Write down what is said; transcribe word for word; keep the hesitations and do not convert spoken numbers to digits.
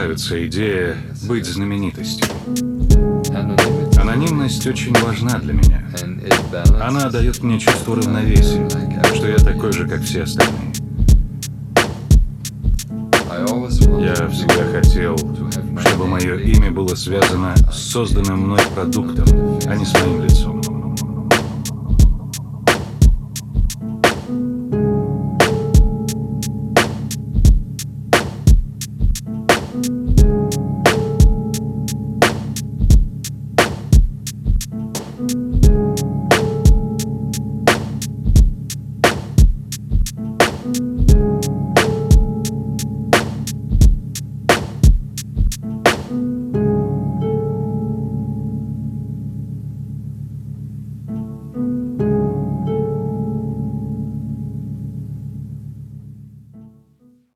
нравится идея быть знаменитостью. Анонимность очень важна для меня. Она дает мне чувство равновесия, что я такой же, как все остальные. Я всегда хотел, чтобы мое имя было связано с созданным мной продуктом, а не с моим лицом.